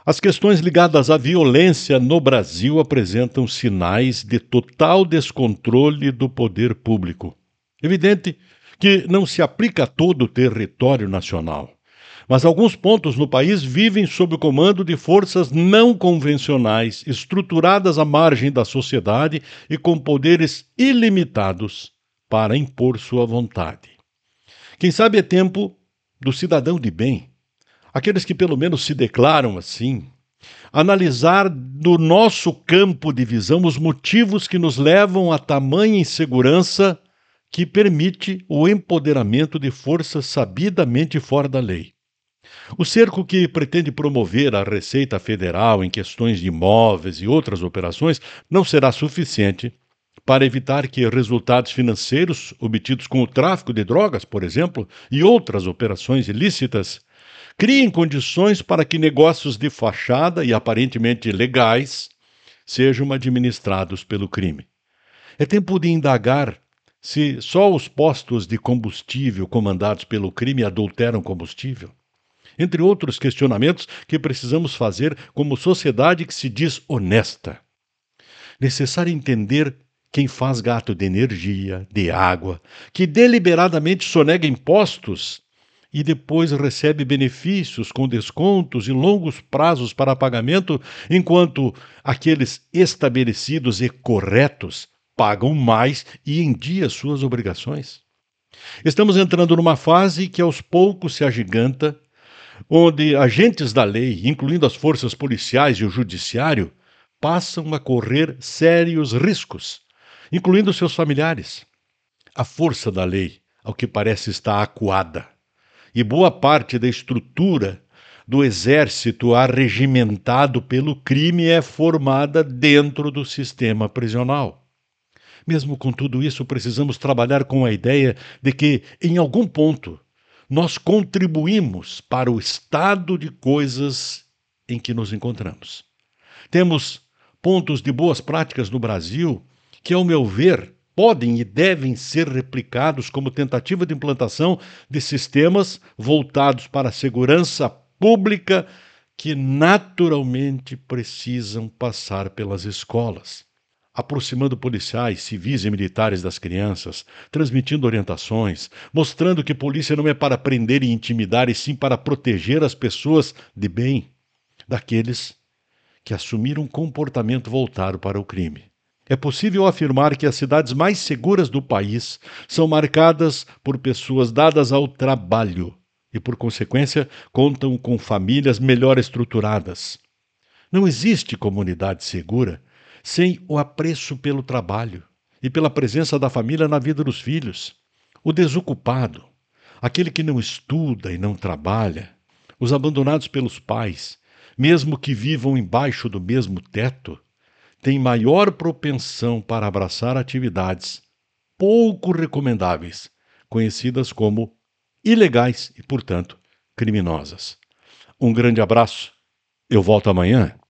As questões ligadas à violência no Brasil apresentam sinais de total descontrole do poder público. Evidente que não se aplica a todo o território nacional, mas alguns pontos no país vivem sob o comando de forças não convencionais, estruturadas à margem da sociedade e com poderes ilimitados para impor sua vontade. Quem sabe é tempo do cidadão de bem, aqueles que pelo menos se declaram assim, analisar do nosso campo de visão os motivos que nos levam a tamanha insegurança que permite o empoderamento de forças sabidamente fora da lei. O cerco que pretende promover a Receita Federal em questões de imóveis e outras operações não será suficiente para evitar que resultados financeiros obtidos com o tráfico de drogas, por exemplo, e outras operações ilícitas, criem condições para que negócios de fachada e aparentemente legais sejam administrados pelo crime. É tempo de indagar se só os postos de combustível comandados pelo crime adulteram combustível. Entre outros questionamentos que precisamos fazer como sociedade que se diz honesta. Necessário entender quem faz gato de energia, de água, que deliberadamente sonega impostos e depois recebe benefícios com descontos e longos prazos para pagamento, enquanto aqueles estabelecidos e corretos pagam mais e em dia suas obrigações. Estamos entrando numa fase que aos poucos se agiganta, onde agentes da lei, incluindo as forças policiais e o judiciário, passam a correr sérios riscos, incluindo seus familiares. A força da lei, ao que parece, está acuada, e boa parte da estrutura do exército arregimentado pelo crime é formada dentro do sistema prisional. Mesmo com tudo isso, precisamos trabalhar com a ideia de que, em algum ponto, nós contribuímos para o estado de coisas em que nos encontramos. Temos pontos de boas práticas no Brasil que, ao meu ver, podem e devem ser replicados como tentativa de implantação de sistemas voltados para a segurança pública que naturalmente precisam passar pelas escolas, aproximando policiais, civis e militares das crianças, transmitindo orientações, mostrando que polícia não é para prender e intimidar, e sim para proteger as pessoas de bem, daqueles que assumiram um comportamento voltado para o crime. É possível afirmar que as cidades mais seguras do país são marcadas por pessoas dadas ao trabalho e, por consequência, contam com famílias melhor estruturadas. Não existe comunidade segura sem o apreço pelo trabalho e pela presença da família na vida dos filhos. O desocupado, aquele que não estuda e não trabalha, os abandonados pelos pais, mesmo que vivam embaixo do mesmo teto, têm maior propensão para abraçar atividades pouco recomendáveis, conhecidas como ilegais e, portanto, criminosas. Um grande abraço. Eu volto amanhã.